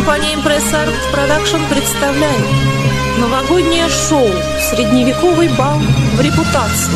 Компания Impress Art Production представляет новогоднее шоу «Средневековый бал в репутации».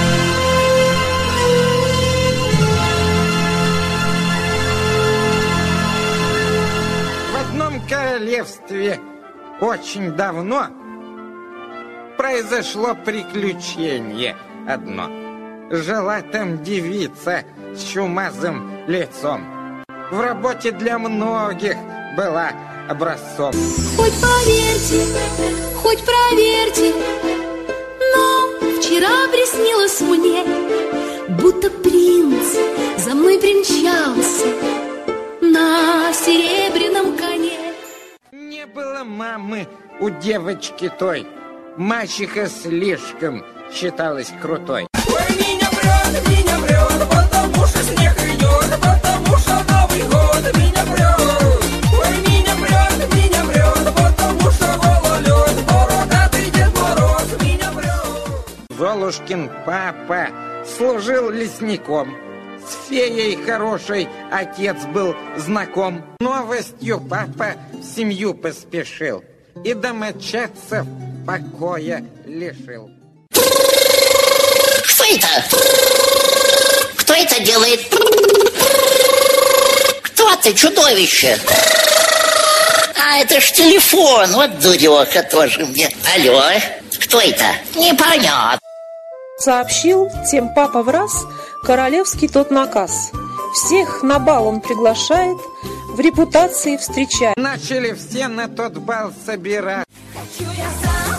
В одном королевстве очень давно произошло приключение одно. Жила там девица с чумазым лицом. В работе для многих была образцом. Хоть поверьте, хоть проверьте, но вчера приснилось мне, будто принц за мной примчался на серебряном коне. Не было мамы у девочки той. Мачеха слишком считалась крутой. Ой, меня врет, потому что снег идет, потому что Новый год меня врет. Ой, меня врет, потому что гололед, бородатый Дед Мороз меня врет. Золушкин папа служил лесником. С феей хорошей отец был знаком. Новостью папа в семью поспешил и домочадцев покоя лишил. Что это? Кто это делает? Кто ты, чудовище? А, это ж телефон, вот дуреха тоже мне. Алло, кто это? Непонятно. Сообщил тем папа в раз королевский тот наказ. Всех на бал он приглашает, в репутации встречает. Начали все на тот бал собирать. Хочу я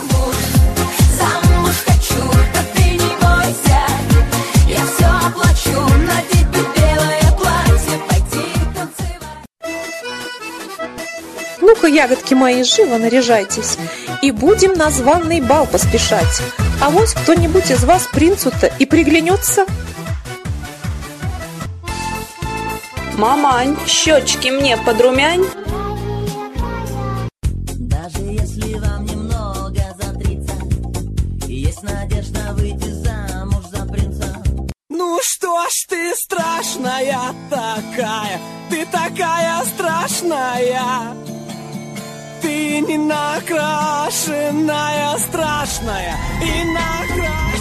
замуж хочу, да ты не бойся, я все оплачу, на тебе белое платье, пойти танцевать. Ну-ка, ягодки мои, живо наряжайтесь, и будем на званый бал поспешать. А вось кто-нибудь из вас принцу-то и приглянется. Мамань, щечки мне подрумянь. Даже если вам немного за 30, есть надежда выйти замуж за принца. Ну что ж ты страшная такая, ты такая страшная. Ты не накрашенная, страшная и накрашенная.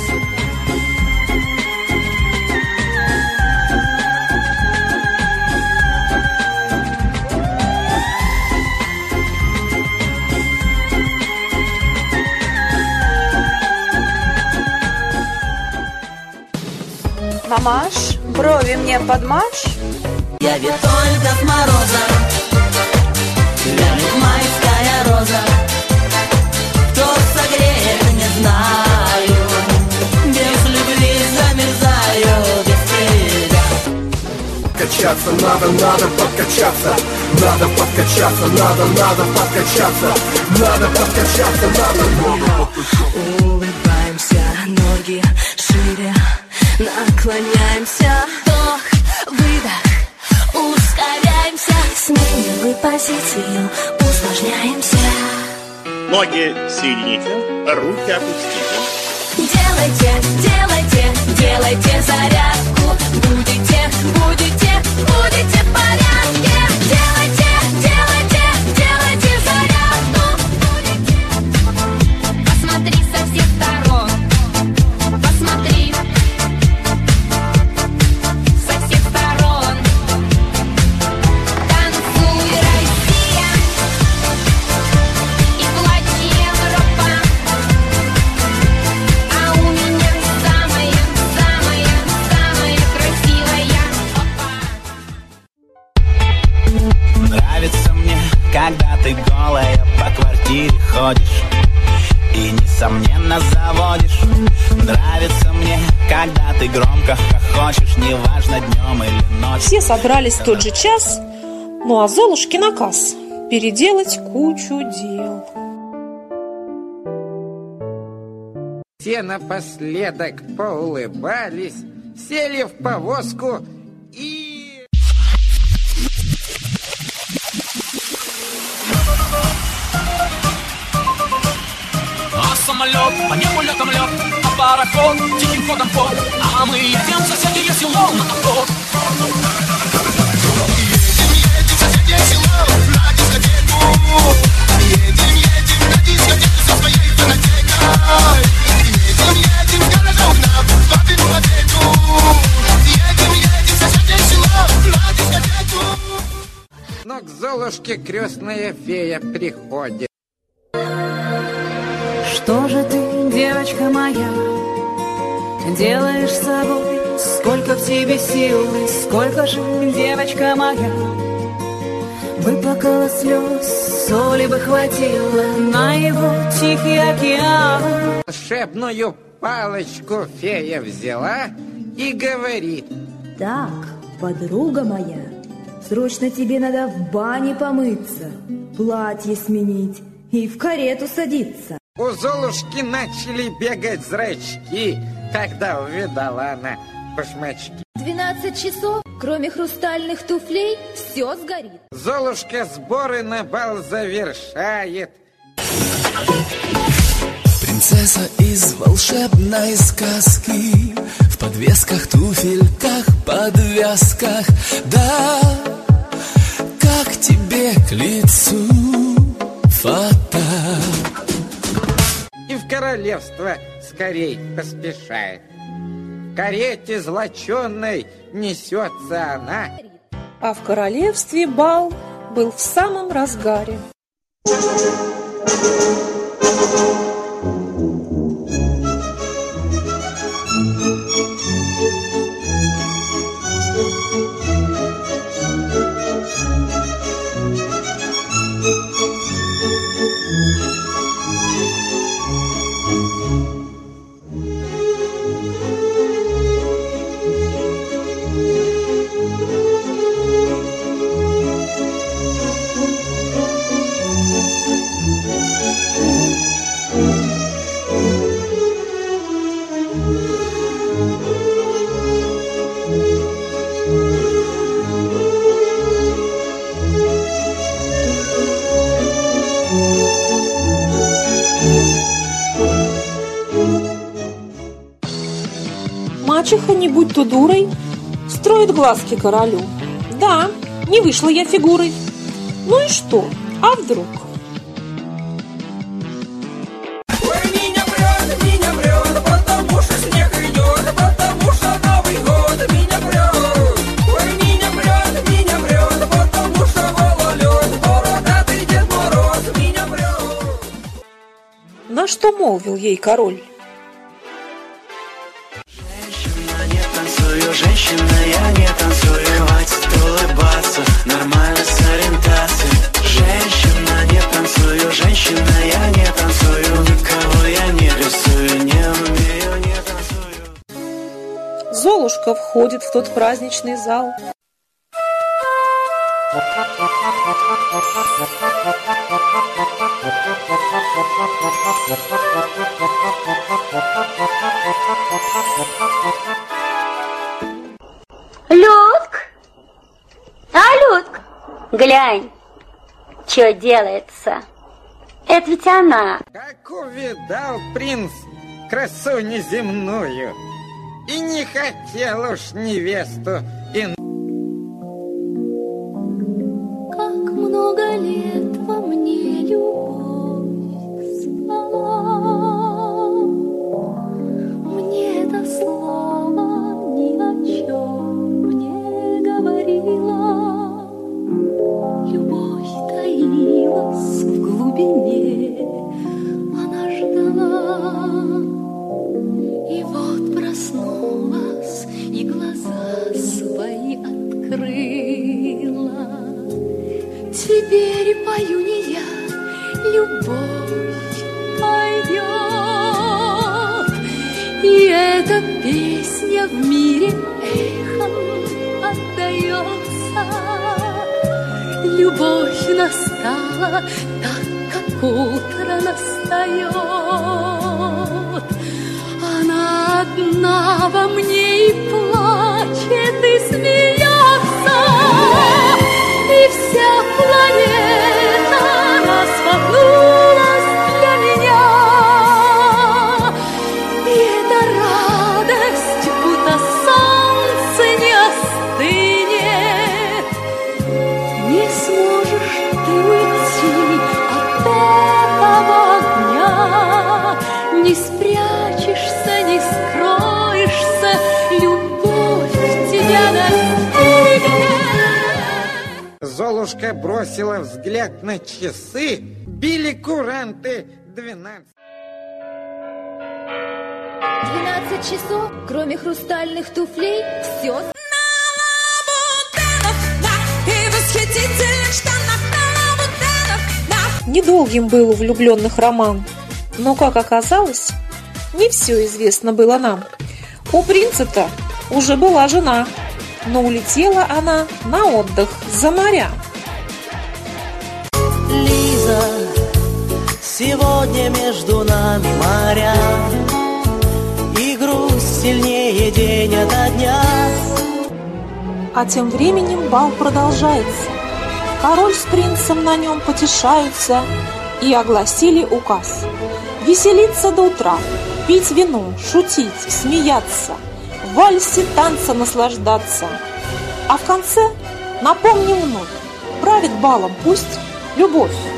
Мамаш, брови мне подмажь. Я Витольда с Мороза, вянет майская роза. Кто согреет, не знаю, без любви замерзаю, без тебя. Качаться надо подкачаться, надо подкачаться, надо подкачаться, надо подкачаться, надо. Улыбаемся, ноги шире, наклоняемся, вдох, выдох, ускоряемся, сменим позицию, усложняемся. Ноги соедините, руки опустите. Делайте зарядку, будете в порядке. Делайте зарядку, будете. Посмотри со всех сторон, посмотри со всех сторон. Танцуй, Россия, и плачь, Европа. А у меня самая красивая папа. Нравится мне, когда ты голая по квартире ходишь и, несомненно, заводишь. Нравится мне, когда ты громко хохочешь, неважно, днем или ночью. Все собрались в тот же час, ну а Золушке наказ – переделать кучу дел. Все напоследок поулыбались, сели в повозку и... А самолет, по небу летом лед, а пароход тихим ходом ход, а мы идем в соседнее село на охот. Едем в соседнее село на дискотеку. Золушке крестная фея приходит. Что же ты, девочка моя, делаешь с собой? Сколько в тебе сил и сколько же, девочка моя, выплакала слез, соли бы хватило на его тихий океан. Волшебную палочку фея взяла и говорит: так, подруга моя, срочно тебе надо в бане помыться, платье сменить и в карету садиться. У Золушки начали бегать зрачки, когда увидала она башмачки. 12 часов, кроме хрустальных туфлей, все сгорит. Золушка сборы на бал завершает. Принцесса из волшебной сказки, в подвесках, туфельках, подвязках. Да, как тебе к лицу фата. И в королевство скорей поспешает. В карете злоченной несется она. А в королевстве бал был в самом разгаре. Мачеха, не будь то дурой, строит глазки королю. Да, не вышла я фигурой. Ну и что? А вдруг? Ой, меня прет, потому что снег идет, потому что Новый год меня прет. Ой, меня прет, потому что гололед, бородатый Дед Мороз меня прет. На что молвил ей король? Женщина, я не танцую, хватит улыбаться, нормально с ориентацией. Женщина, не танцую, женщина, я не танцую, никого я не рисую, не умею, не танцую. Золушка входит в тот праздничный зал. Людк! Людк! Глянь, что делается. Это ведь она. Как увидал принц красу неземную, и не хотел уж невесту иную. Как много лет во мне любовь спала. Мне это слово ни о чем не говорила. Любовь таилась в глубине, она ждала. И вот проснулась и глаза свои открыла. Теперь пою не я, любовь пойдет. И эта песня в мире эхом отдается. Любовь настала так, как утро настает. Она одна во мне и плачет, и смеется, и вся планета распахнулась для меня. И эта радость, будто солнце не остынет. Не сможешь ты уйти от этого огня, не спрячешься, не скроешься, любовь. Золушка бросила взгляд на часы. Били куранты 12. 12 часов, кроме хрустальных туфлей, все. Недолгим был у влюбленных роман, но, как оказалось, не все известно было нам. У принца-то уже была жена, но улетела она на отдых за моря. Лиза, сегодня между нами моря, и грусть сильнее день ото дня. А тем временем бал продолжается. Король с принцем на нем потешаются и огласили указ: веселиться до утра, пить вино, шутить, смеяться, в вальсе танца наслаждаться. А в конце, напомним вновь, правит балом пусть любовь.